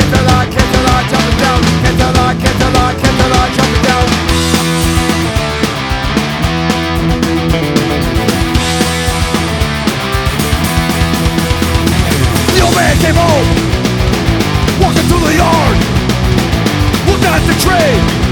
jumping down. Jumping down. The old man came home, walking through the yard, looked at the tree.